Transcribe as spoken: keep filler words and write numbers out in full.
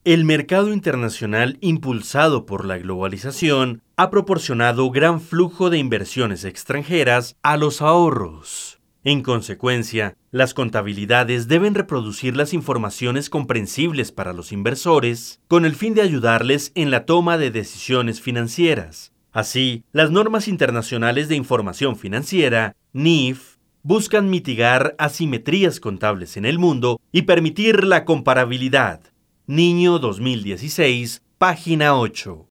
El mercado internacional, impulsado por la globalización, ha proporcionado gran flujo de inversiones extranjeras a los ahorros. En consecuencia, las contabilidades deben reproducir las informaciones comprensibles para los inversores con el fin de ayudarles en la toma de decisiones financieras. Así, las normas internacionales de información financiera, N I F, buscan mitigar asimetrías contables en el mundo y permitir la comparabilidad. Niño dos mil dieciséis, página ocho.